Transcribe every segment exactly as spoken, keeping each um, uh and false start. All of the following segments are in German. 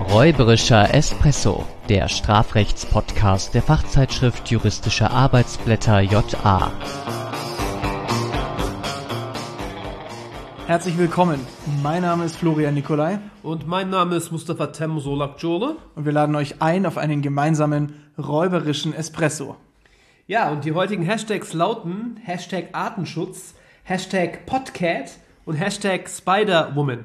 Räuberischer Espresso, der Strafrechtspodcast der Fachzeitschrift Juristische Arbeitsblätter J A. Herzlich willkommen. Mein Name ist Florian Nicolai. Und mein Name ist Mustafa Tem Solak-Jole. Und wir laden euch ein auf einen gemeinsamen räuberischen Espresso. Ja, und die heutigen Hashtags lauten Hashtag Artenschutz, Hashtag Podcat und Hashtag Spider-Woman.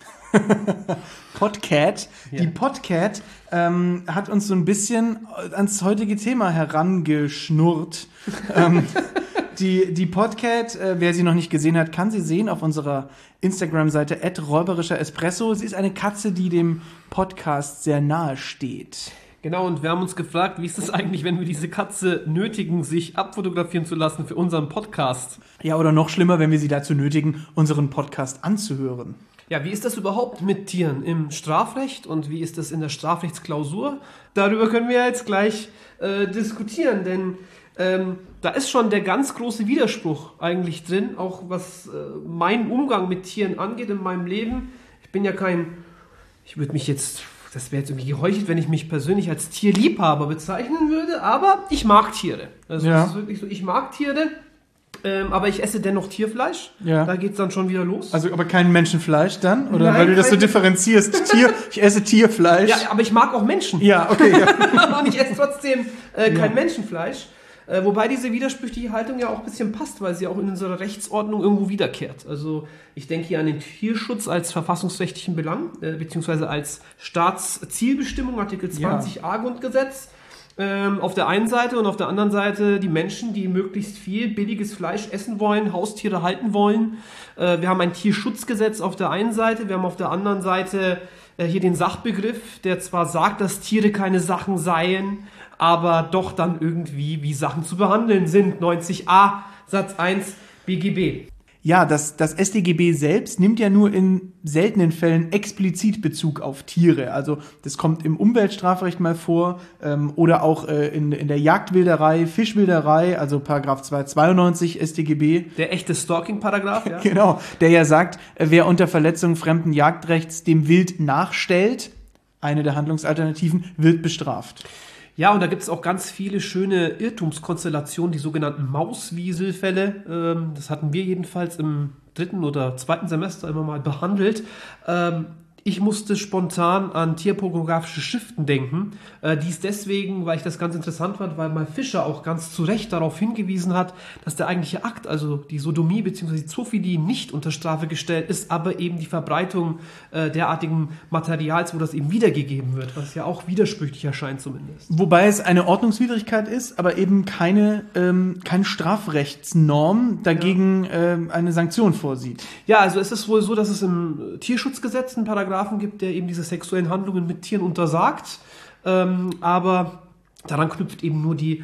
Podcat. Ja. Die Podcat ähm, hat uns so ein bisschen ans heutige Thema herangeschnurrt. ähm, die, die Podcat, äh, wer sie noch nicht gesehen hat, kann sie sehen auf unserer Instagram-Seite at räuberischer Espresso. Sie ist eine Katze, die dem Podcast sehr nahe steht. Genau, und wir haben uns gefragt, wie ist es eigentlich, wenn wir diese Katze nötigen, sich abfotografieren zu lassen für unseren Podcast? Ja, oder noch schlimmer, wenn wir sie dazu nötigen, unseren Podcast anzuhören. Ja, wie ist das überhaupt mit Tieren im Strafrecht und wie ist das in der Strafrechtsklausur? Darüber können wir jetzt gleich äh, diskutieren, denn ähm, da ist schon der ganz große Widerspruch eigentlich drin, auch was äh, meinen Umgang mit Tieren angeht in meinem Leben. Ich bin ja kein, ich würde mich jetzt... Das wäre jetzt irgendwie geheuchelt, wenn ich mich persönlich als Tierliebhaber bezeichnen würde, aber ich mag Tiere. Also ja. Es ist wirklich so, ich mag Tiere, ähm, aber ich esse dennoch Tierfleisch. Ja. Da geht es dann schon wieder los. Also aber kein Menschenfleisch dann? Oder Nein, weil du das so keine... differenzierst? Tier, ich esse Tierfleisch. Ja, aber ich mag auch Menschen. Ja, okay. Ja. Und ich esse trotzdem äh, kein ja. Menschenfleisch. Äh, wobei diese widersprüchliche Haltung ja auch ein bisschen passt, weil sie auch in unserer Rechtsordnung irgendwo wiederkehrt. Also ich denke hier an den Tierschutz als verfassungsrechtlichen Belang, äh, beziehungsweise als Staatszielbestimmung, Artikel zwanzig a ja. Grundgesetz. Ähm, auf der einen Seite und auf der anderen Seite die Menschen, die möglichst viel billiges Fleisch essen wollen, Haustiere halten wollen. Äh, wir haben ein Tierschutzgesetz auf der einen Seite, wir haben auf der anderen Seite äh, hier den Sachbegriff, der zwar sagt, dass Tiere keine Sachen seien, aber doch dann irgendwie wie Sachen zu behandeln sind. neunzig a Satz eins B G B. Ja, das, das S t G B selbst nimmt ja nur in seltenen Fällen explizit Bezug auf Tiere. Also das kommt im Umweltstrafrecht mal vor ähm, oder auch äh, in, in der Jagdwilderei, Fischwilderei, also Paragraph zweihundertzweiundneunzig S t G B. Der echte Stalking-Paragraph, ja. Genau, der ja sagt, wer unter Verletzung fremden Jagdrechts dem Wild nachstellt, eine der Handlungsalternativen, wird bestraft. Ja, und da gibt es auch ganz viele schöne Irrtumskonstellationen, die sogenannten Mauswieselfälle. Ähm, das hatten wir jedenfalls im dritten oder zweiten Semester immer mal behandelt. Ähm, ich musste spontan an tierpornografische Schriften denken. Äh, dies deswegen, weil ich das ganz interessant fand, weil mal Fischer auch ganz zu Recht darauf hingewiesen hat, dass der eigentliche Akt, also die Sodomie bzw. die Zoophilie, nicht unter Strafe gestellt ist, aber eben die Verbreitung äh, derartigen Materials, wo das eben wiedergegeben wird, was ja auch widersprüchlich erscheint zumindest. Wobei es eine Ordnungswidrigkeit ist, aber eben keine, ähm, keine Strafrechtsnorm dagegen ja. ähm, eine Sanktion vorsieht. Ja, also es ist wohl so, dass es im Tierschutzgesetz einen Paragraphen gibt, der eben diese sexuellen Handlungen mit Tieren untersagt, ähm, aber daran knüpft eben nur die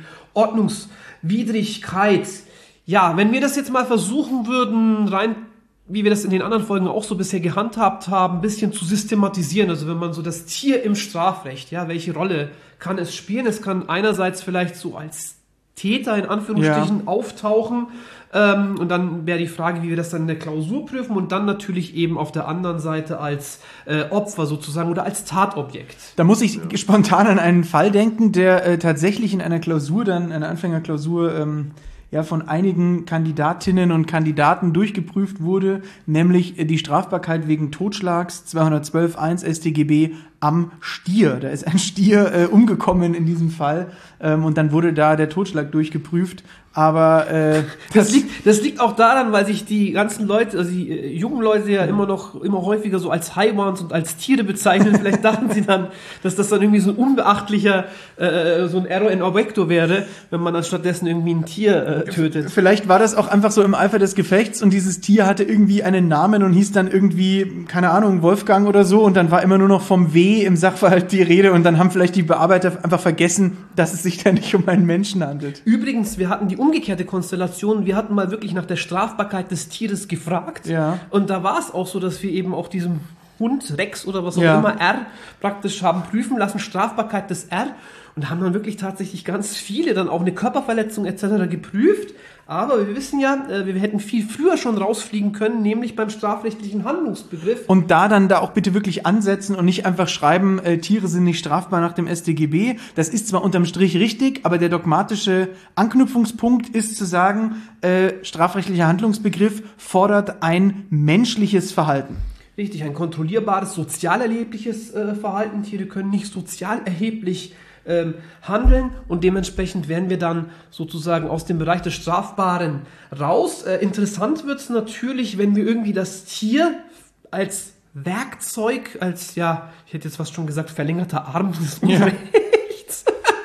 Ordnungswidrigkeit. Ja, wenn wir das jetzt mal versuchen würden, rein wie wir das in den anderen Folgen auch so bisher gehandhabt haben, ein bisschen zu systematisieren. Also wenn man so das Tier im Strafrecht, ja, welche Rolle kann es spielen? Es kann einerseits vielleicht so als Täter in Anführungsstrichen ja. auftauchen. Ähm, und dann wäre die Frage, wie wir das dann in der Klausur prüfen und dann natürlich eben auf der anderen Seite als äh, Opfer sozusagen oder als Tatobjekt. Da muss ich ja. spontan an einen Fall denken, der äh, tatsächlich in einer Klausur, dann einer Anfängerklausur, ähm, ja von einigen Kandidatinnen und Kandidaten durchgeprüft wurde, nämlich die Strafbarkeit wegen Totschlags zweihundertzwölf Absatz eins S t G B am Stier. Da ist ein Stier äh, umgekommen in diesem Fall ähm, und dann wurde da der Totschlag durchgeprüft. Aber äh, das, das liegt, das liegt auch daran, weil sich die ganzen Leute, also die äh, jungen Leute ja immer noch immer häufiger so als Haywans und als Tiere bezeichnen. Vielleicht dachten sie dann, dass das dann irgendwie so ein unbeachtlicher äh, so ein Error in Obvecto wäre, wenn man dann stattdessen irgendwie ein Tier äh, tötet. Vielleicht war das auch einfach so im Eifer des Gefechts und dieses Tier hatte irgendwie einen Namen und hieß dann irgendwie, keine Ahnung, Wolfgang oder so und dann war immer nur noch vom W im Sachverhalt die Rede und dann haben vielleicht die Bearbeiter einfach vergessen, dass es sich da nicht um einen Menschen handelt. Übrigens, wir hatten die umgekehrte Konstellation. Wir hatten mal wirklich nach der Strafbarkeit des Tieres gefragt. Ja. Und da war es auch so, dass wir eben auch diesem Hund, Rex oder was auch ja. immer, R, praktisch haben prüfen lassen, Strafbarkeit des R. Und haben dann wirklich tatsächlich ganz viele dann auch eine Körperverletzung et cetera geprüft. Aber wir wissen ja, wir hätten viel früher schon rausfliegen können, nämlich beim strafrechtlichen Handlungsbegriff. Und da dann da auch bitte wirklich ansetzen und nicht einfach schreiben, äh, Tiere sind nicht strafbar nach dem S t G B. Das ist zwar unterm Strich richtig, aber der dogmatische Anknüpfungspunkt ist zu sagen, äh, strafrechtlicher Handlungsbegriff fordert ein menschliches Verhalten. Richtig, ein kontrollierbares, sozial erhebliches äh, Verhalten. Tiere können nicht sozial erheblich ähm, handeln und dementsprechend werden wir dann sozusagen aus dem Bereich des Strafbaren raus. Äh, interessant wird es natürlich, wenn wir irgendwie das Tier als Werkzeug, als, ja, ich hätte jetzt fast schon gesagt, verlängerter Arm des Unrechts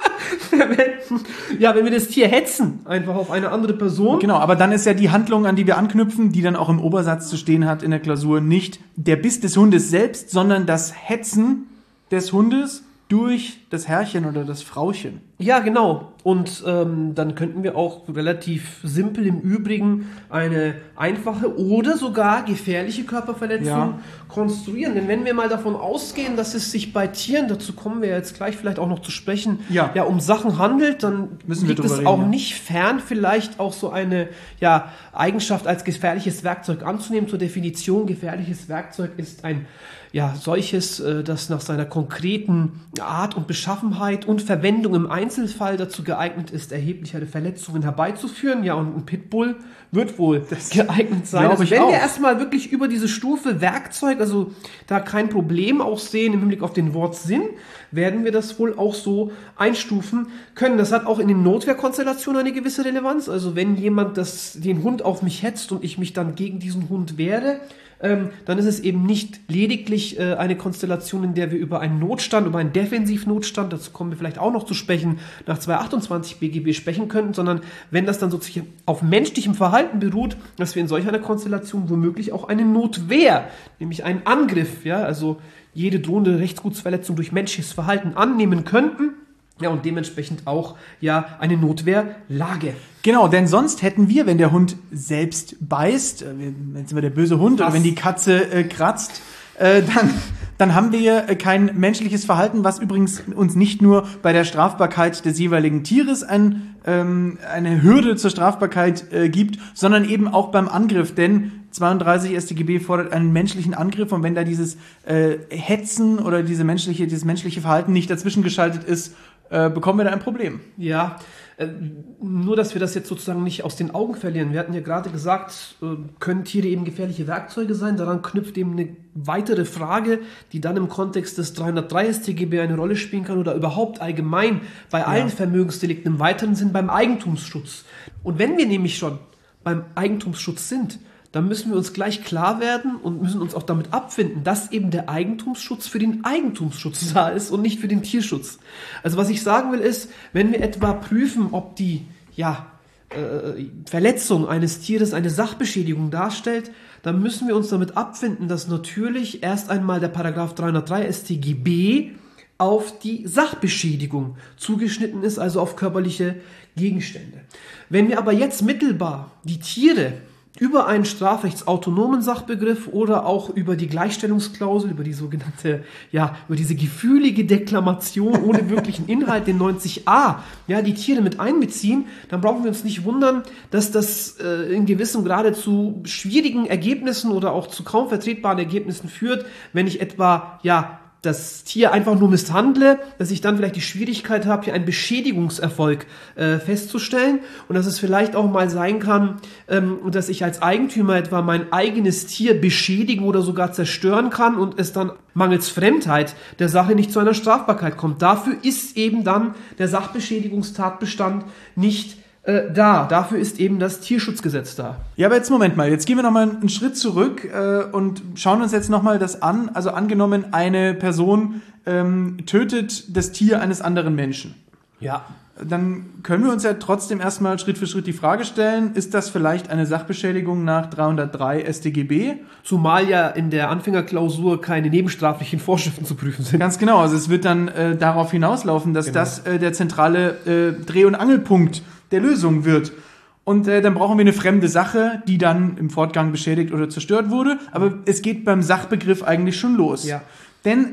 verwenden. Ja, wenn wir das Tier hetzen, einfach auf eine andere Person. Genau, aber dann ist ja die Handlung, an die wir anknüpfen, die dann auch im Obersatz zu stehen hat in der Klausur, nicht der Biss des Hundes selbst, sondern das Hetzen des Hundes durch das Herrchen oder das Frauchen. Ja, genau. Und ähm, dann könnten wir auch relativ simpel im Übrigen eine einfache oder sogar gefährliche Körperverletzung ja. konstruieren. Denn wenn wir mal davon ausgehen, dass es sich bei Tieren, dazu kommen wir jetzt gleich vielleicht auch noch zu sprechen, ja, ja um Sachen handelt, dann Müssen liegt wir es reden, auch ja. nicht fern, vielleicht auch so eine ja, Eigenschaft als gefährliches Werkzeug anzunehmen. Zur Definition, gefährliches Werkzeug ist ein ja, solches, äh, das nach seiner konkreten Art und Beschaffenheit und Verwendung im Einzelfall dazu geeignet ist, erheblichere Verletzungen herbeizuführen. Ja, und ein Pitbull wird wohl das geeignet sein. Also wenn auch. wir erstmal wirklich über diese Stufe Werkzeug, also da kein Problem auch sehen im Hinblick auf den Wortsinn, werden wir das wohl auch so einstufen können. Das hat auch in den Notwehrkonstellationen eine gewisse Relevanz. Also wenn jemand das, den Hund auf mich hetzt und ich mich dann gegen diesen Hund wehre, ähm, dann ist es eben nicht lediglich äh, eine Konstellation, in der wir über einen Notstand, über einen Defensivnotstand, dazu kommen wir vielleicht auch noch zu sprechen, nach zweihundertachtundzwanzig B G B sprechen könnten, sondern wenn das dann sozusagen auf menschlichem Verhalten beruht, dass wir in solch einer Konstellation womöglich auch eine Notwehr, nämlich einen Angriff, ja, also jede drohende Rechtsgutsverletzung durch menschliches Verhalten annehmen könnten. Ja, und dementsprechend auch ja eine Notwehrlage. Genau, denn sonst hätten wir, wenn der Hund selbst beißt, wenn es immer der böse Hund Was? oder wenn die Katze äh, kratzt, äh, dann, dann haben wir äh, kein menschliches Verhalten, was übrigens uns nicht nur bei der Strafbarkeit des jeweiligen Tieres ein, ähm, eine Hürde zur Strafbarkeit äh, gibt, sondern eben auch beim Angriff, denn zweiunddreißig S t G B fordert einen menschlichen Angriff und wenn da dieses äh, Hetzen oder diese menschliche, dieses menschliche Verhalten nicht dazwischen geschaltet ist, äh, bekommen wir da ein Problem. Ja, äh, nur dass wir das jetzt sozusagen nicht aus den Augen verlieren. Wir hatten ja gerade gesagt, äh, können Tiere eben gefährliche Werkzeuge sein? Daran knüpft eben eine weitere Frage, die dann im Kontext des dreihundertdrei S t G B eine Rolle spielen kann oder überhaupt allgemein bei ja. allen Vermögensdelikten im weiteren Sinn beim Eigentumsschutz. Und wenn wir nämlich schon beim Eigentumsschutz sind, dann müssen wir uns gleich klar werden und müssen uns auch damit abfinden, dass eben der Eigentumsschutz für den Eigentumsschutz da ist und nicht für den Tierschutz. Also was ich sagen will ist, wenn wir etwa prüfen, ob die ja, äh, Verletzung eines Tieres eine Sachbeschädigung darstellt, dann müssen wir uns damit abfinden, dass natürlich erst einmal der Paragraph dreihundertdrei S t G B auf die Sachbeschädigung zugeschnitten ist, also auf körperliche Gegenstände. Wenn wir aber jetzt mittelbar die Tiere über einen strafrechtsautonomen Sachbegriff oder auch über die Gleichstellungsklausel, über die sogenannte, ja, über diese gefühlige Deklamation ohne wirklichen Inhalt, den neunzig a, ja, die Tiere mit einbeziehen, dann brauchen wir uns nicht wundern, dass das äh, in gewissem Grade zu schwierigen Ergebnissen oder auch zu kaum vertretbaren Ergebnissen führt, wenn ich etwa, ja, das Tier einfach nur misshandle, dass ich dann vielleicht die Schwierigkeit habe, hier einen Beschädigungserfolg äh, festzustellen und dass es vielleicht auch mal sein kann, ähm, dass ich als Eigentümer etwa mein eigenes Tier beschädigen oder sogar zerstören kann und es dann mangels Fremdheit der Sache nicht zu einer Strafbarkeit kommt. Dafür ist eben dann der Sachbeschädigungstatbestand nicht Äh, da. Dafür ist eben das Tierschutzgesetz da. Ja, aber jetzt Moment mal. Jetzt gehen wir nochmal einen Schritt zurück äh, und schauen uns jetzt nochmal das an. Also angenommen, eine Person ähm, tötet das Tier eines anderen Menschen. Ja. Dann können wir uns ja trotzdem erstmal Schritt für Schritt die Frage stellen, ist das vielleicht eine Sachbeschädigung nach dreihundertdrei S t G B? Zumal ja in der Anfängerklausur keine nebenstraflichen Vorschriften zu prüfen sind. Ganz genau. Also es wird dann äh, darauf hinauslaufen, dass genau. das äh, der zentrale äh, Dreh- und Angelpunkt der Lösung wird. Und äh, dann brauchen wir eine fremde Sache, die dann im Fortgang beschädigt oder zerstört wurde. Aber es geht beim Sachbegriff eigentlich schon los. Ja. Denn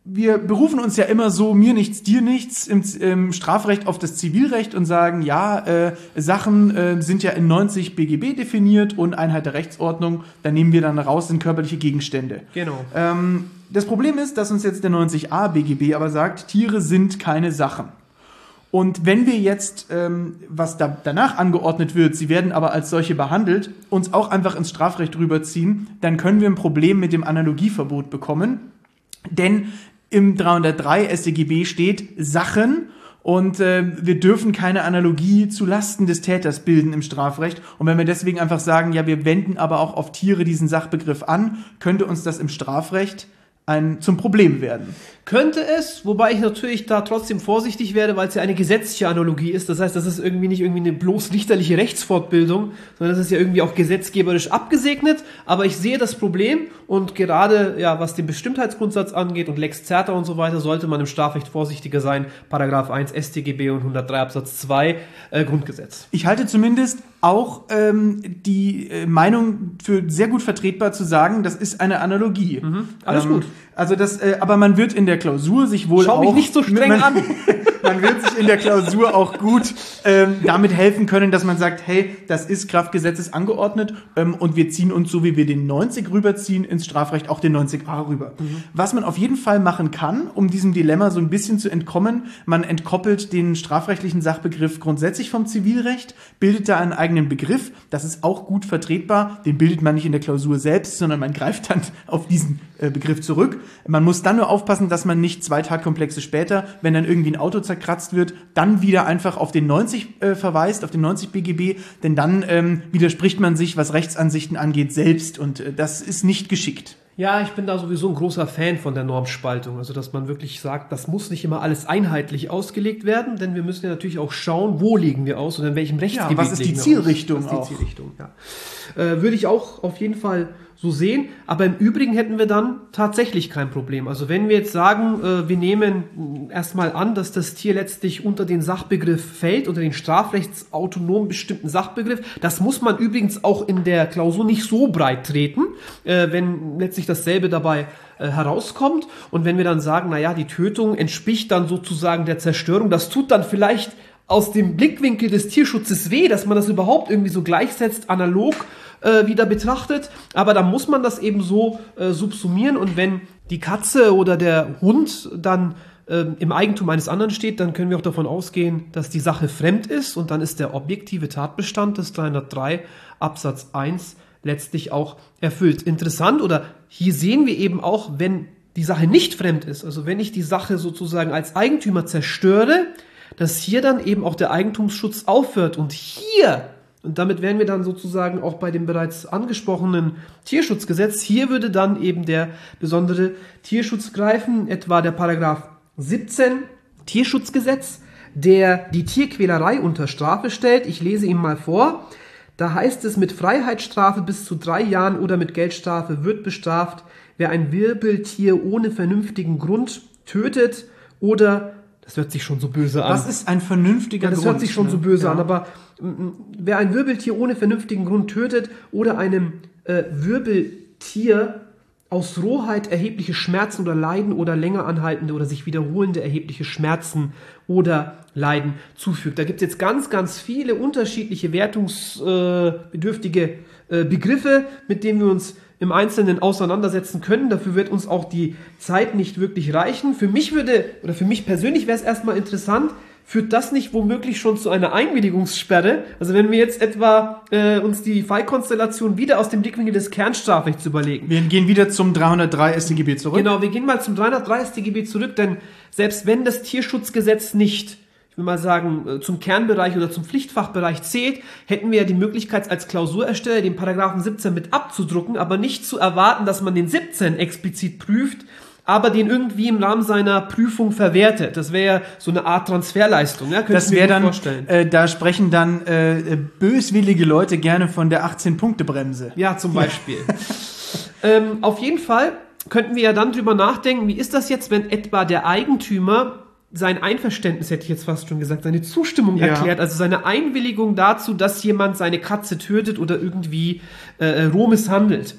wir berufen uns ja immer so, mir nichts, dir nichts, im, im Strafrecht auf das Zivilrecht und sagen, ja, äh, Sachen äh, sind ja in neunzig B G B definiert und Einheit der Rechtsordnung, da nehmen wir dann raus, sind körperliche Gegenstände. Genau. Ähm, das Problem ist, dass uns jetzt der neunzig a B G B aber sagt, Tiere sind keine Sachen. Und wenn wir jetzt, ähm, was da danach angeordnet wird, sie werden aber als solche behandelt, uns auch einfach ins Strafrecht rüberziehen, dann können wir ein Problem mit dem Analogieverbot bekommen. Denn im dreihundertdrei S t G B steht Sachen und äh, wir dürfen keine Analogie zu Lasten des Täters bilden im Strafrecht. Und wenn wir deswegen einfach sagen, ja, wir wenden aber auch auf Tiere diesen Sachbegriff an, könnte uns das im Strafrecht ein, zum Problem werden. Könnte es, wobei ich natürlich da trotzdem vorsichtig werde, weil es ja eine gesetzliche Analogie ist. Das heißt, das ist irgendwie nicht irgendwie eine bloß richterliche Rechtsfortbildung, sondern das ist ja irgendwie auch gesetzgeberisch abgesegnet. Aber ich sehe das Problem und gerade, ja, was den Bestimmtheitsgrundsatz angeht und Lex Certa und so weiter, sollte man im Strafrecht vorsichtiger sein. Paragraph eins S t G B und hundertdrei Absatz zwei äh, Grundgesetz. Ich halte zumindest auch ähm, die äh, Meinung für sehr gut vertretbar zu sagen, das ist eine Analogie. Mhm, alles ähm, gut. Also das, äh, aber man wird in der Klausur sich wohl Schau auch... mich nicht so streng man, an. Man wird sich in der Klausur auch gut ähm, damit helfen können, dass man sagt, hey, das ist Kraftgesetzes angeordnet ähm, und wir ziehen uns, so wie wir den neunzig rüberziehen, ins Strafrecht auch den neunzig a rüber. Mhm. Was man auf jeden Fall machen kann, um diesem Dilemma so ein bisschen zu entkommen, man entkoppelt den strafrechtlichen Sachbegriff grundsätzlich vom Zivilrecht, bildet da einen eigenen Begriff, das ist auch gut vertretbar, den bildet man nicht in der Klausur selbst, sondern man greift dann auf diesen äh, Begriff zurück. Man muss dann nur aufpassen, dass man nicht zwei Tatkomplexe später, wenn dann irgendwie ein Auto zerkratzt wird, dann wieder einfach auf den neunzig äh, verweist, auf den neunzig B G B, denn dann ähm, widerspricht man sich, was Rechtsansichten angeht, selbst und äh, das ist nicht geschickt. Ja, ich bin da sowieso ein großer Fan von der Normspaltung. Also, dass man wirklich sagt, das muss nicht immer alles einheitlich ausgelegt werden, denn wir müssen ja natürlich auch schauen, wo legen wir aus und in welchem Rechtsgebiet ja, was ist die legen wir Zielrichtung aus. Was ist auch? die Zielrichtung, ja. Äh, würde ich auch auf jeden Fall so sehen, aber im Übrigen hätten wir dann tatsächlich kein Problem. Also wenn wir jetzt sagen, äh, wir nehmen erstmal an, dass das Tier letztlich unter den Sachbegriff fällt, unter den strafrechtsautonom bestimmten Sachbegriff, das muss man übrigens auch in der Klausur nicht so breit treten, äh, wenn letztlich dasselbe dabei äh, herauskommt. Und wenn wir dann sagen, naja, die Tötung entspricht dann sozusagen der Zerstörung, das tut dann vielleicht aus dem Blickwinkel des Tierschutzes weh, dass man das überhaupt irgendwie so gleichsetzt, analog äh, wieder betrachtet, aber da muss man das eben so äh, subsumieren und wenn die Katze oder der Hund dann äh, im Eigentum eines anderen steht, dann können wir auch davon ausgehen, dass die Sache fremd ist und dann ist der objektive Tatbestand des dreihundertdrei Absatz eins letztlich auch erfüllt. Interessant oder hier sehen wir eben auch, wenn die Sache nicht fremd ist, also wenn ich die Sache sozusagen als Eigentümer zerstöre, dass hier dann eben auch der Eigentumsschutz aufhört und hier, und damit wären wir dann sozusagen auch bei dem bereits angesprochenen Tierschutzgesetz, hier würde dann eben der besondere Tierschutz greifen, etwa der Paragraph siebzehn Tierschutzgesetz, der die Tierquälerei unter Strafe stellt. Ich lese ihn mal vor. Da heißt es, mit Freiheitsstrafe bis zu drei Jahren oder mit Geldstrafe wird bestraft, wer ein Wirbeltier ohne vernünftigen Grund tötet oder, das hört sich schon so böse an. Was ist ein vernünftiger ja, das Grund? hört sich schon ne? so böse ja. an, aber m, wer ein Wirbeltier ohne vernünftigen Grund tötet oder einem äh, Wirbeltier aus Rohheit erhebliche Schmerzen oder Leiden oder länger anhaltende oder sich wiederholende erhebliche Schmerzen oder Leiden zufügt. Da gibt es jetzt ganz, ganz viele unterschiedliche wertungsbedürftige äh, äh, Begriffe, mit denen wir uns im Einzelnen auseinandersetzen können. Dafür wird uns auch die Zeit nicht wirklich reichen. Für mich würde, oder für mich persönlich wäre es erstmal interessant, führt das nicht womöglich schon zu einer Einwilligungssperre? Also wenn wir jetzt etwa äh, uns die Fallkonstellation wieder aus dem Blickwinkel des Kernstrafrechts überlegen. Wir gehen wieder zum dreihundertdrei S t G B zurück. Genau, wir gehen mal zum dreihundertdrei S t G B zurück, denn selbst wenn das Tierschutzgesetz nicht, ich will mal sagen, zum Kernbereich oder zum Pflichtfachbereich zählt, hätten wir ja die Möglichkeit als Klausurersteller den Paragraphen siebzehn mit abzudrucken, aber nicht zu erwarten, dass man den siebzehn explizit prüft, aber den irgendwie im Rahmen seiner Prüfung verwertet. Das wäre ja so eine Art Transferleistung. Ja? Das wäre dann, äh, da sprechen dann äh, böswillige Leute gerne von der achtzehn-Punkte-Bremse. Ja, zum Beispiel. ähm, auf jeden Fall könnten wir ja dann drüber nachdenken, wie ist das jetzt, wenn etwa der Eigentümer sein Einverständnis, hätte ich jetzt fast schon gesagt, seine Zustimmung ja. erklärt, also seine Einwilligung dazu, dass jemand seine Katze tötet oder irgendwie äh, roh misshandelt.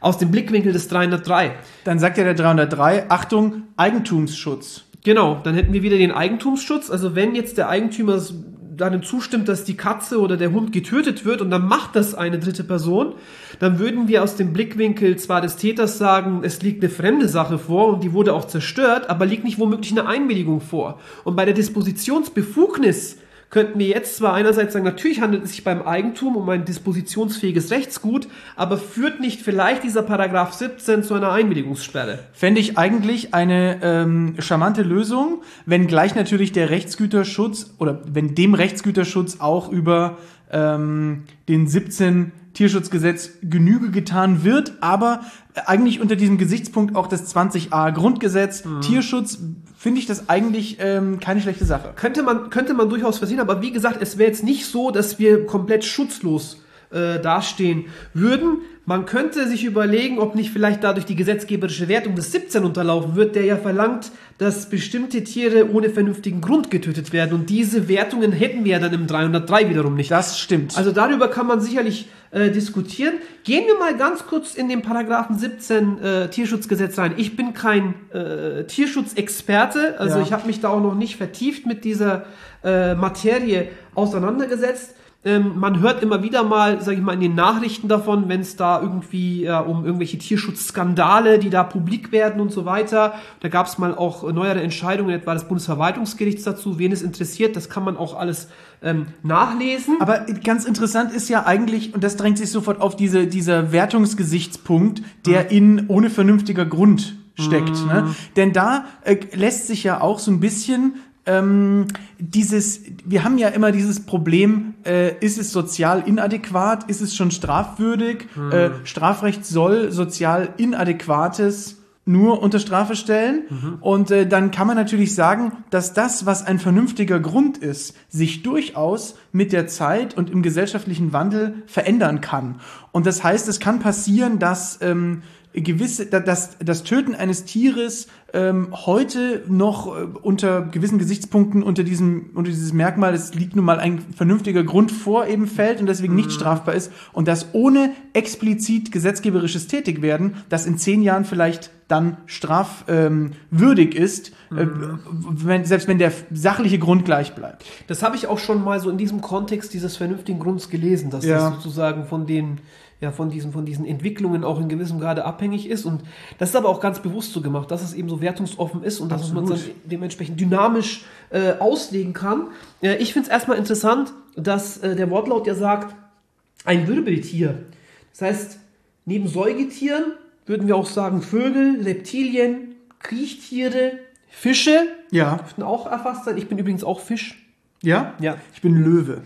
aus dem Blickwinkel des dreihundertdrei. Dann sagt ja der dreihundertdrei, Achtung, Eigentumsschutz. Genau, dann hätten wir wieder den Eigentumsschutz. Also wenn jetzt der Eigentümer darin zustimmt, dass die Katze oder der Hund getötet wird und dann macht das eine dritte Person, dann würden wir aus dem Blickwinkel zwar des Täters sagen, es liegt eine fremde Sache vor und die wurde auch zerstört, aber liegt nicht womöglich eine Einwilligung vor. Und bei der Dispositionsbefugnis könnten wir jetzt zwar einerseits sagen, natürlich handelt es sich beim Eigentum um ein dispositionsfähiges Rechtsgut, aber führt nicht vielleicht dieser Paragraph siebzehn zu einer Einwilligungssperre? Fände ich eigentlich eine ähm, charmante Lösung, wenn gleich natürlich der Rechtsgüterschutz oder wenn dem Rechtsgüterschutz auch über ähm, den siebzehn Tierschutzgesetz Genüge getan wird, aber eigentlich unter diesem Gesichtspunkt auch das zwanzig a Grundgesetz, mhm. Tierschutz, finde ich das eigentlich ähm, keine schlechte Sache. Könnte man, könnte man durchaus versehen, aber wie gesagt, es wäre jetzt nicht so, dass wir komplett schutzlos äh, dastehen würden. Man könnte sich überlegen, ob nicht vielleicht dadurch die gesetzgeberische Wertung des siebzehn unterlaufen wird, der ja verlangt, dass bestimmte Tiere ohne vernünftigen Grund getötet werden. Und diese Wertungen hätten wir ja dann im dreihundertdrei wiederum nicht. Das stimmt. Also darüber kann man sicherlich äh, diskutieren. Gehen wir mal ganz kurz in den Paragraphen siebzehn äh, Tierschutzgesetz rein. Ich bin kein äh, Tierschutzexperte, also ja. ich habe mich da auch noch nicht vertieft mit dieser äh, Materie auseinandergesetzt. Ähm, man hört immer wieder mal, sage ich mal, in den Nachrichten davon, wenn es da irgendwie äh, um irgendwelche Tierschutzskandale, die da publik werden und so weiter. Da gab es mal auch neuere Entscheidungen, etwa des Bundesverwaltungsgerichts dazu. Wen es interessiert, das kann man auch alles ähm, nachlesen. Aber ganz interessant ist ja eigentlich, und das drängt sich sofort auf, diese, dieser Wertungsgesichtspunkt, der mhm. in ohne vernünftiger Grund steckt. Mhm. Ne? Denn da äh, lässt sich ja auch so ein bisschen Ähm, dieses, wir haben ja immer dieses Problem, äh, ist es sozial inadäquat, ist es schon strafwürdig, hm. äh, Strafrecht soll sozial Inadäquates nur unter Strafe stellen mhm. und äh, dann kann man natürlich sagen, dass das, was ein vernünftiger Grund ist, sich durchaus mit der Zeit und im gesellschaftlichen Wandel verändern kann. Und das heißt, es kann passieren, dass ähm, gewisse, dass das Töten eines Tieres ähm, heute noch äh, unter gewissen Gesichtspunkten unter diesem unter dieses Merkmal, es liegt nun mal ein vernünftiger Grund vor, eben fällt und deswegen nicht strafbar ist und das ohne explizit gesetzgeberisches Tätigwerden, das in zehn Jahren vielleicht dann strafwürdig ähm, ist, mhm. äh, wenn, selbst wenn der sachliche Grund gleich bleibt. Das habe ich auch schon mal so in diesem Kontext dieses vernünftigen Grunds gelesen, dass ja. das sozusagen von den ja, von diesen, von diesen Entwicklungen auch in gewissem Grade abhängig ist. Und das ist aber auch ganz bewusst so gemacht, dass es eben so wertungsoffen ist und dass man es dann dementsprechend dynamisch äh, auslegen kann. Äh, ich finde es erstmal interessant, dass äh, der Wortlaut ja sagt, ein Wirbeltier. Das heißt, neben Säugetieren würden wir auch sagen Vögel, Reptilien, Kriechtiere, Fische. Ja. Dürften auch erfasst sein. Ich bin übrigens auch Fisch. Ja? Ja. Ich bin Löwe.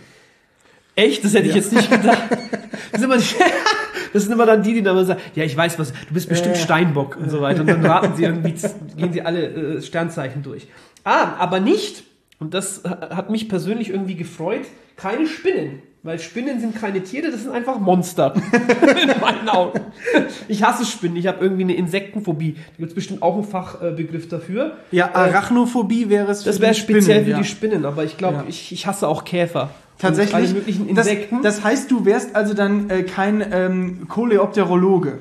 Echt? Das hätte ich ja. jetzt nicht gedacht. Das sind, immer, das sind immer dann die, die dann immer sagen, ja, ich weiß was, du bist bestimmt äh. Steinbock und so weiter. Und dann raten sie irgendwie, gehen sie alle äh, Sternzeichen durch. Ah, aber nicht, und das hat mich persönlich irgendwie gefreut, keine Spinnen. Weil Spinnen sind keine Tiere, das sind einfach Monster. In meinen Augen. Ich hasse Spinnen, ich habe irgendwie eine Insektenphobie. Da gibt es bestimmt auch einen Fachbegriff dafür. Ja, Arachnophobie wäre es für Das wäre speziell Spinnen, für ja. die Spinnen, aber ich glaube, Ja. ich, ich hasse auch Käfer. Tatsächlich. Alle möglichen Insekten. Das, das heißt, du wärst also dann äh, kein ähm, Coleopterologe.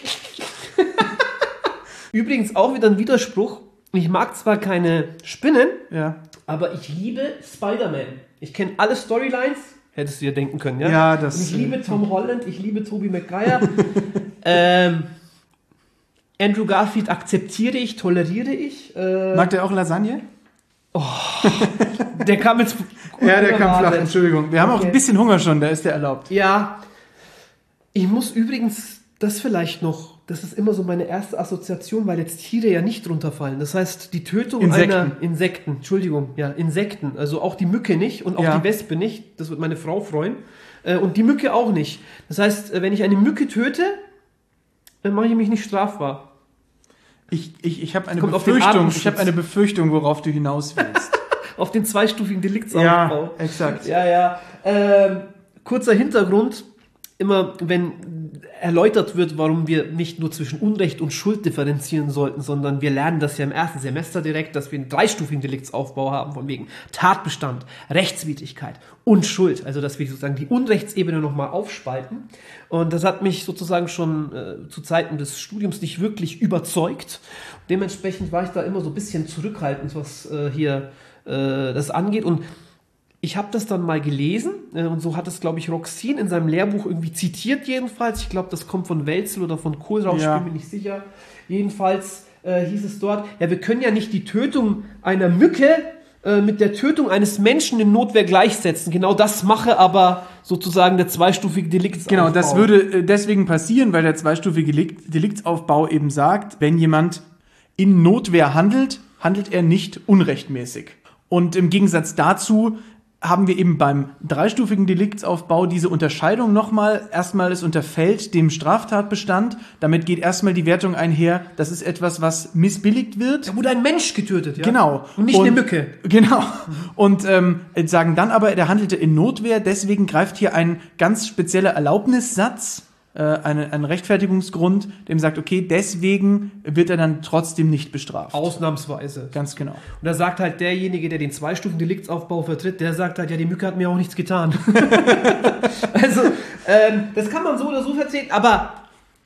Übrigens auch wieder ein Widerspruch. Ich mag zwar keine Spinnen, ja. aber ich liebe Spider-Man. Ich kenne alle Storylines. Hättest du dir denken können, ja? Ja, das... Und ich liebe Tom Holland, ich liebe Tobey Maguire. ähm, Andrew Garfield akzeptiere ich, toleriere ich. Äh, Mag der auch Lasagne? Oh, der kam jetzt... Ja, der kam flach, Entschuldigung. Wir haben okay. auch ein bisschen Hunger schon, da ist der erlaubt. Ja, ich muss übrigens das vielleicht noch, das ist immer so meine erste Assoziation, weil jetzt Tiere ja nicht drunter fallen. Das heißt, die Tötung Insekten. einer... Insekten, Entschuldigung, ja, Insekten. Also auch die Mücke nicht und auch ja. die Wespe nicht. Das wird meine Frau freuen. Und die Mücke auch nicht. Das heißt, wenn ich eine Mücke töte, dann mache ich mich nicht strafbar. Ich, ich, ich habe eine Kommt auf Befürchtung, ich habe eine Befürchtung, worauf du hinaus willst. Auf den zweistufigen Deliktsaufbau. Ja, exakt. Ja, ja. Ähm, kurzer Hintergrund. immer, wenn erläutert wird, warum wir nicht nur zwischen Unrecht und Schuld differenzieren sollten, sondern wir lernen das ja im ersten Semester direkt, dass wir einen dreistufigen Deliktsaufbau haben, von wegen Tatbestand, Rechtswidrigkeit und Schuld. Also, dass wir sozusagen die Unrechtsebene nochmal aufspalten. Und das hat mich sozusagen schon äh, zu Zeiten des Studiums nicht wirklich überzeugt. Dementsprechend war ich da immer so ein bisschen zurückhaltend, was äh, hier äh, das angeht. Und ich habe das dann mal gelesen äh, und so hat es, glaube ich, Roxin in seinem Lehrbuch irgendwie zitiert jedenfalls. Ich glaube, das kommt von Welzel oder von Kohlrausch, ja. Ich bin mir nicht sicher. Jedenfalls äh, hieß es dort, ja, wir können ja nicht die Tötung einer Mücke äh, mit der Tötung eines Menschen in Notwehr gleichsetzen. Genau das mache aber sozusagen der zweistufige Deliktsaufbau. Genau, das würde deswegen passieren, weil der zweistufige Deliktsaufbau eben sagt, wenn jemand in Notwehr handelt, handelt er nicht unrechtmäßig. Und im Gegensatz dazu haben wir eben beim dreistufigen Deliktsaufbau diese Unterscheidung nochmal. Erstmal, es unterfällt dem Straftatbestand. Damit geht erstmal die Wertung einher, das ist etwas, was missbilligt wird. Da wurde ein Mensch getötet, ja? Genau. Und nicht und, eine Mücke. Genau. Und ähm, sagen dann aber, der handelte in Notwehr, deswegen greift hier ein ganz spezieller Erlaubnissatz, äh, eine, ein Rechtfertigungsgrund, dem sagt, okay, deswegen wird er dann trotzdem nicht bestraft. Ausnahmsweise. Ganz genau. Und da sagt halt derjenige, der den Zwei-Stufen-Deliktsaufbau vertritt, der sagt halt, ja, die Mücke hat mir auch nichts getan. Also, ähm, das kann man so oder so erzählen, aber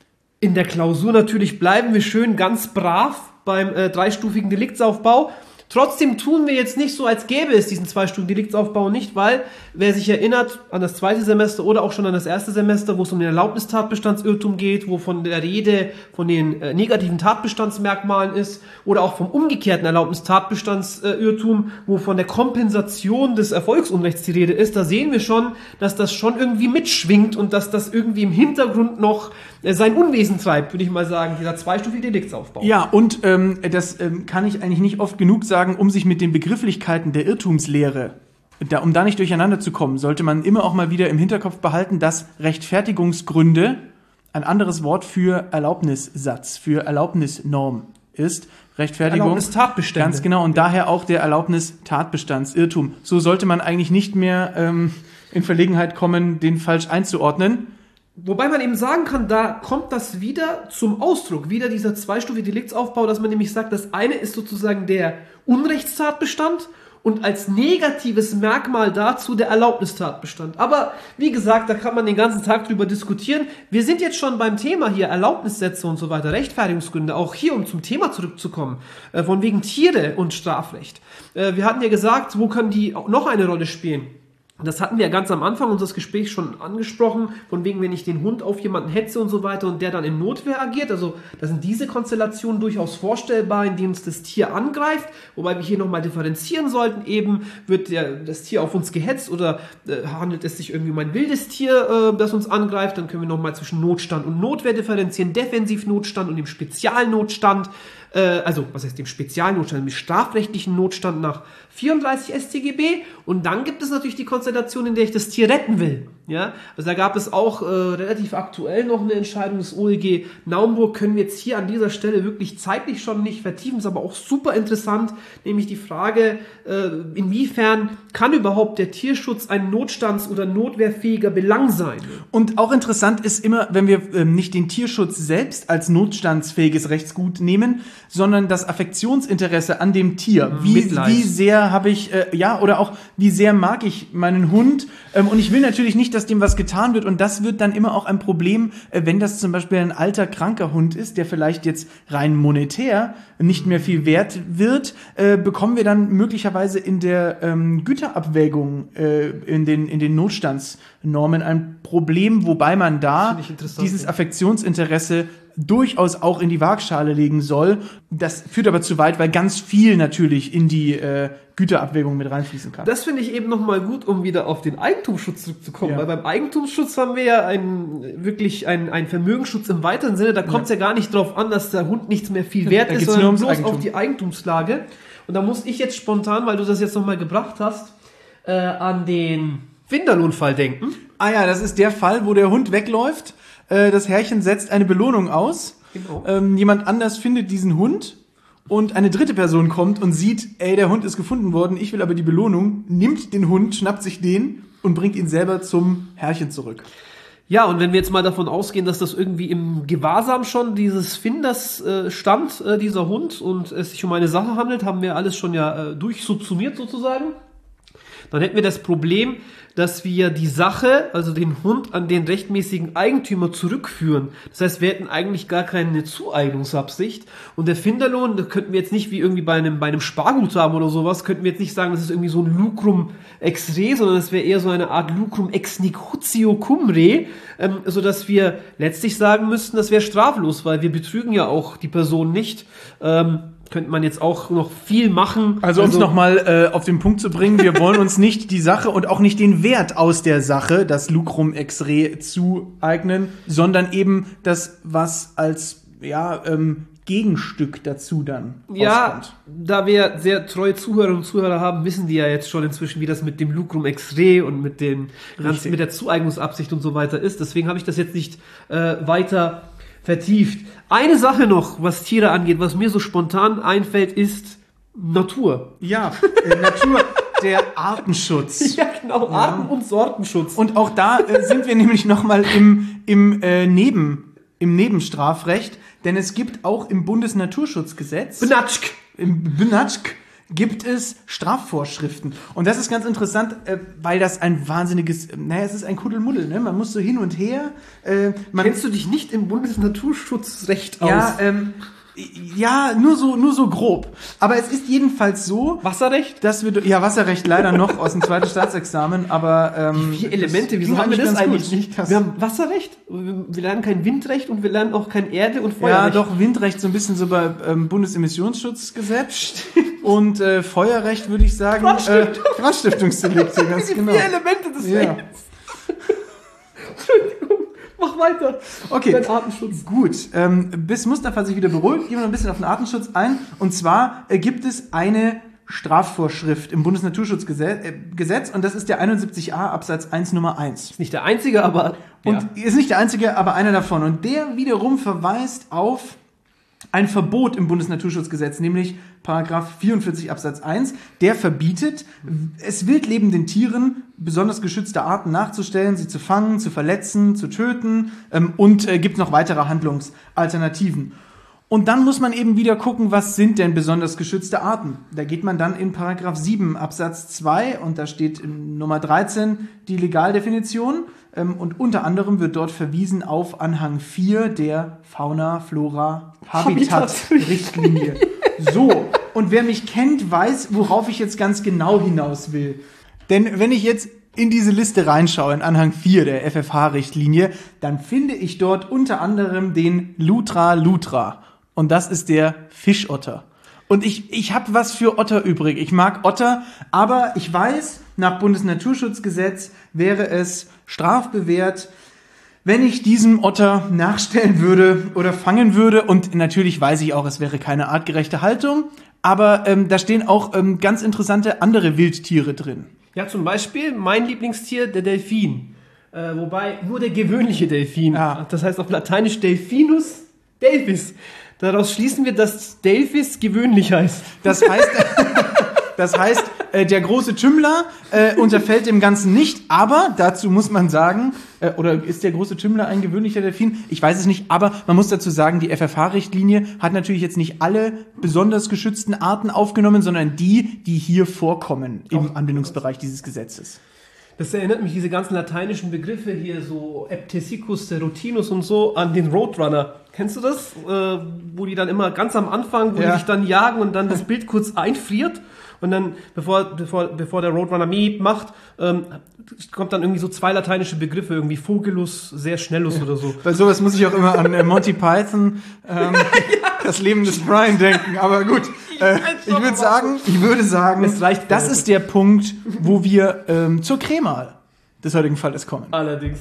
in der Klausur natürlich bleiben wir schön ganz brav beim äh, dreistufigen Deliktsaufbau. Trotzdem tun wir jetzt nicht so, als gäbe es diesen zweistufigen Deliktsaufbau nicht, weil, wer sich erinnert an das zweite Semester oder auch schon an das erste Semester, wo es um den Erlaubnistatbestandsirrtum geht, wo von der Rede von den äh, negativen Tatbestandsmerkmalen ist, oder auch vom umgekehrten Erlaubnistatbestandsirrtum, wo von der Kompensation des Erfolgsunrechts die Rede ist, da sehen wir schon, dass das schon irgendwie mitschwingt und dass das irgendwie im Hintergrund noch äh, sein Unwesen treibt, würde ich mal sagen, dieser zweistufige Deliktsaufbau. Ja, und ähm, das ähm, kann ich eigentlich nicht oft genug sagen, um sich mit den Begrifflichkeiten der Irrtumslehre, da, um da nicht durcheinander zu kommen, sollte man immer auch mal wieder im Hinterkopf behalten, dass Rechtfertigungsgründe ein anderes Wort für Erlaubnissatz, für Erlaubnisnorm ist. Rechtfertigung. Erlaubnistatbestände. Ganz genau, und daher auch der Erlaubnistatbestandsirrtum. So sollte man eigentlich nicht mehr ähm, in Verlegenheit kommen, den falsch einzuordnen. Wobei man eben sagen kann, da kommt das wieder zum Ausdruck, wieder dieser zweistufige Deliktsaufbau, dass man nämlich sagt, das eine ist sozusagen der Unrechtstatbestand und als negatives Merkmal dazu der Erlaubnistatbestand. Aber wie gesagt, da kann man den ganzen Tag drüber diskutieren. Wir sind jetzt schon beim Thema hier, Erlaubnissätze und so weiter, Rechtfertigungsgründe, auch hier, um zum Thema zurückzukommen, äh, von wegen Tiere und Strafrecht. Äh, wir hatten ja gesagt, wo können die auch noch eine Rolle spielen? Das hatten wir ja ganz am Anfang unseres Gesprächs schon angesprochen, von wegen, wenn ich den Hund auf jemanden hetze und so weiter und der dann in Notwehr agiert. Also da sind diese Konstellationen durchaus vorstellbar, indem es das Tier angreift, wobei wir hier nochmal differenzieren sollten. Eben wird der, das Tier auf uns gehetzt oder äh, handelt es sich irgendwie um ein wildes Tier, äh, das uns angreift. Dann können wir nochmal zwischen Notstand und Notwehr differenzieren, Defensivnotstand und dem Spezialnotstand. Also, was heißt dem Spezialnotstand, dem strafrechtlichen Notstand nach vierunddreißig S t G B. Und dann gibt es natürlich die Konstellation, in der ich das Tier retten will. Ja, also da gab es auch äh, relativ aktuell noch eine Entscheidung des O E G Naumburg, können wir jetzt hier an dieser Stelle wirklich zeitlich schon nicht vertiefen, ist aber auch super interessant, nämlich die Frage, äh, inwiefern kann überhaupt der Tierschutz ein notstands- oder notwehrfähiger Belang sein? Und auch interessant ist immer, wenn wir ähm, nicht den Tierschutz selbst als notstandsfähiges Rechtsgut nehmen, sondern das Affektionsinteresse an dem Tier. Wie, wie sehr habe ich, äh, ja, oder auch wie sehr mag ich meinen Hund? Ähm, und ich will natürlich nicht, dass dem was getan wird. Und das wird dann immer auch ein Problem, äh, wenn das zum Beispiel ein alter, kranker Hund ist, der vielleicht jetzt rein monetär nicht mehr viel wert wird, äh, bekommen wir dann möglicherweise in der ähm, Güterabwägung, äh, in den, in den Notstandsnormen ein Problem, wobei man da dieses Affektionsinteresse durchaus auch in die Waagschale legen soll. Das führt aber zu weit, weil ganz viel natürlich in die äh, Güterabwägung mit reinfließen kann. Das finde ich eben nochmal gut, um wieder auf den Eigentumsschutz zurückzukommen, ja. Weil beim Eigentumsschutz haben wir ja ein, wirklich einen, einen Vermögensschutz im weiteren Sinne. Da kommt es ja. ja gar nicht drauf an, dass der Hund nichts mehr viel wert ist, sondern bloß Eigentum. Auf die Eigentumslage. Und da muss ich jetzt spontan, weil du das jetzt nochmal gebracht hast, äh, an den Winterlohnfall denken. Ah ja, das ist der Fall, wo der Hund wegläuft. Das Herrchen setzt eine Belohnung aus. Genau. Ähm, jemand anders findet diesen Hund und eine dritte Person kommt und sieht, ey, der Hund ist gefunden worden, ich will aber die Belohnung, nimmt den Hund, schnappt sich den und bringt ihn selber zum Herrchen zurück. Ja, und wenn wir jetzt mal davon ausgehen, dass das irgendwie im Gewahrsam schon dieses Finders äh, stand, äh, dieser Hund, und es sich um eine Sache handelt, haben wir alles schon ja äh, durchsubsumiert sozusagen, dann hätten wir das Problem, dass wir die Sache, also den Hund, an den rechtmäßigen Eigentümer zurückführen. Das heißt, wir hätten eigentlich gar keine Zueignungsabsicht. Und der Finderlohn, da könnten wir jetzt nicht wie irgendwie bei einem, bei einem Sparguthaben oder sowas, könnten wir jetzt nicht sagen, das ist irgendwie so ein Lucrum ex re, sondern es wäre eher so eine Art Lucrum ex nicutio cum re, ähm, sodass wir letztlich sagen müssten, das wäre straflos, weil wir betrügen ja auch die Person nicht. Ähm, könnte man jetzt auch noch viel machen. Also, um es nochmal äh, auf den Punkt zu bringen, wir wollen uns nicht die Sache und auch nicht den Wert aus der Sache, das Lucrum ex re, zueignen, sondern eben das, was als ja ähm, Gegenstück dazu dann ja, auskommt. Da wir sehr treue Zuhörerinnen und Zuhörer haben, wissen die ja jetzt schon inzwischen, wie das mit dem Lucrum ex re und mit, den, ganz, mit der Zueignungsabsicht und so weiter ist. Deswegen habe ich das jetzt nicht äh, weiter vertieft. Eine Sache noch, was Tiere angeht, was mir so spontan einfällt, ist Natur. Ja, äh, Natur, der Artenschutz. Ja, genau, Arten- und Sortenschutz. Und auch da äh, sind wir nämlich nochmal im, im, äh, Neben, im Nebenstrafrecht, denn es gibt auch im Bundesnaturschutzgesetz, Benatschk. im Benatschk, gibt es Strafvorschriften. Und das ist ganz interessant, äh, weil das ein wahnsinniges, äh, naja, es ist ein Kuddelmuddel, ne? Man muss so hin und her. Äh, man Kennst du dich nicht im Bundesnaturschutzrecht aus? Ja, ähm, ja, nur so, nur so grob. Aber es ist jedenfalls so, Wasserrecht? dass wir, ja, Wasserrecht leider noch aus dem zweiten Staatsexamen, aber, ähm, Vier Elemente, wieso ging haben wir das ganz eigentlich gut. nicht? Das, Wir haben Wasserrecht, wir lernen kein Windrecht und wir lernen auch kein Erde- und ja, Feuerrecht. doch, Windrecht so ein bisschen so bei ähm, Bundesemissionsschutzgesetz und äh, Feuerrecht würde ich sagen, Brandstiftung. äh, Brandstiftungsdelikte, ganz Die genau. vier Elemente des Ja. Rechts. Entschuldigung, mach weiter. Okay, Dein Artenschutz. gut. Ähm, bis Mustafa sich wieder beruhigt, gehen wir noch ein bisschen auf den Artenschutz ein. Und zwar äh, gibt es eine Strafvorschrift im Bundesnaturschutzgesetz äh, Gesetz, und das ist der einundsiebzig a Absatz eins Nummer eins. Ist nicht der einzige, aber Und ja. ist nicht der einzige, aber einer davon. Und der wiederum verweist auf ein Verbot im Bundesnaturschutzgesetz, nämlich Paragraph vierundvierzig Absatz eins, der verbietet, es wildlebenden Tieren besonders geschützte Arten nachzustellen, sie zu fangen, zu verletzen, zu töten, ähm, und äh, gibt noch weitere Handlungsalternativen. Und dann muss man eben wieder gucken, was sind denn besonders geschützte Arten? Da geht man dann in Paragraph sieben Absatz zwei, und da steht in Nummer dreizehn die Legaldefinition, ähm, und unter anderem wird dort verwiesen auf Anhang vier der Fauna, Flora, Habitat-Richtlinie. So, und wer mich kennt, weiß, worauf ich jetzt ganz genau hinaus will. Denn wenn ich jetzt in diese Liste reinschaue, in Anhang vier der F F H-Richtlinie, dann finde ich dort unter anderem den Lutra lutra. Und das ist der Fischotter. Und ich, ich habe was für Otter übrig. Ich mag Otter, aber ich weiß, nach Bundesnaturschutzgesetz wäre es strafbewehrt, wenn ich diesem Otter nachstellen würde oder fangen würde. Und natürlich weiß ich auch, es wäre keine artgerechte Haltung. Aber ähm, da stehen auch ähm, ganz interessante andere Wildtiere drin. Ja, zum Beispiel mein Lieblingstier, der Delfin. Äh, wobei nur der gewöhnliche Delfin. Ja. Das heißt auf Lateinisch Delphinus delphis. Daraus schließen wir, dass Delphis gewöhnlich heißt. Das heißt, das heißt, äh, der große Tümmler äh, unterfällt dem Ganzen nicht, aber dazu muss man sagen, äh, oder ist der große Tümmler ein gewöhnlicher Delfin? Ich weiß es nicht, aber man muss dazu sagen, die F F H-Richtlinie hat natürlich jetzt nicht alle besonders geschützten Arten aufgenommen, sondern die, die hier vorkommen im Anwendungsbereich dieses Gesetzes. Das erinnert mich, diese ganzen lateinischen Begriffe hier, so Eptesicus, Rutinus und so, an den Roadrunner. Kennst du das? Äh, wo die dann immer ganz am Anfang, wo Ja. die sich dann jagen und dann das Bild kurz einfriert und dann, bevor, bevor, bevor der Roadrunner Miep macht, ähm, kommt dann irgendwie so zwei lateinische Begriffe, irgendwie Vogelus, sehr schnellus oder so. Bei sowas muss ich auch immer an äh, Monty Python, ähm, das Leben des Brian denken, aber gut. Äh, ich würde sagen, ich würde sagen, Es reicht für das heute. ist der Punkt, wo wir ähm, zur Krämal des heutigen Falles kommen. Allerdings.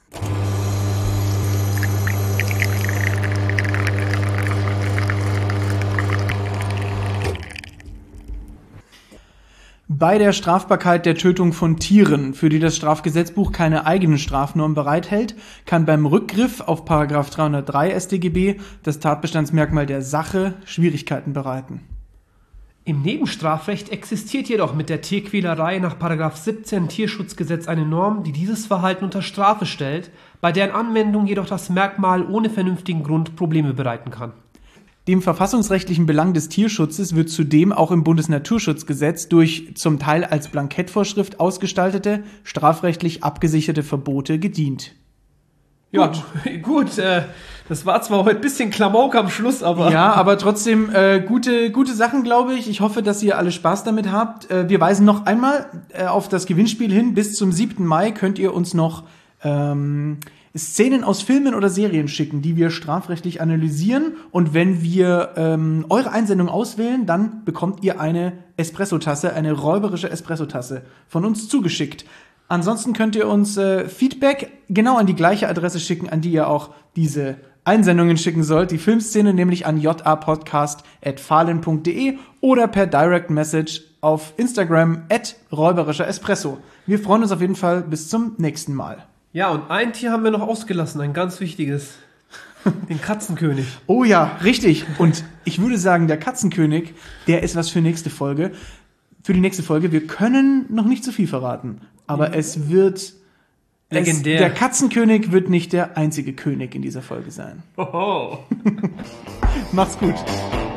Bei der Strafbarkeit der Tötung von Tieren, für die das Strafgesetzbuch keine eigene Strafnorm bereithält, kann beim Rückgriff auf Paragraph dreihundertdrei S t G B das Tatbestandsmerkmal der Sache Schwierigkeiten bereiten. Im Nebenstrafrecht existiert jedoch mit der Tierquälerei nach Paragraph siebzehn Tierschutzgesetz eine Norm, die dieses Verhalten unter Strafe stellt, bei deren Anwendung jedoch das Merkmal ohne vernünftigen Grund Probleme bereiten kann. Dem verfassungsrechtlichen Belang des Tierschutzes wird zudem auch im Bundesnaturschutzgesetz durch zum Teil als Blankettvorschrift ausgestaltete, strafrechtlich abgesicherte Verbote gedient. Ja, gut, gut äh, das war zwar heute ein bisschen Klamauk am Schluss, aber... Ja, aber trotzdem äh, gute, gute Sachen, glaube ich. Ich hoffe, dass ihr alle Spaß damit habt. Äh, wir weisen noch einmal äh, auf das Gewinnspiel hin. Bis zum siebten Mai könnt ihr uns noch ähm, Szenen aus Filmen oder Serien schicken, die wir strafrechtlich analysieren. Und wenn wir ähm, eure Einsendung auswählen, dann bekommt ihr eine Espresso-Tasse, eine räuberische Espresso-Tasse von uns zugeschickt. Ansonsten könnt ihr uns äh, Feedback genau an die gleiche Adresse schicken, an die ihr auch diese Einsendungen schicken sollt. Die Filmszene nämlich an j a podcast at fahlen punkt de oder per Direct Message auf Instagram at räuberischer Espresso. Wir freuen uns auf jeden Fall bis zum nächsten Mal. Ja, und ein Tier haben wir noch ausgelassen, ein ganz wichtiges. Den Katzenkönig. Oh ja, richtig. Und ich würde sagen, der Katzenkönig, der ist was für nächste Folge. Für die nächste Folge. Wir können noch nicht zu viel verraten. Aber mhm. es wird... Legendär. Es, der Katzenkönig wird nicht der einzige König in dieser Folge sein. Hoho. Macht's gut.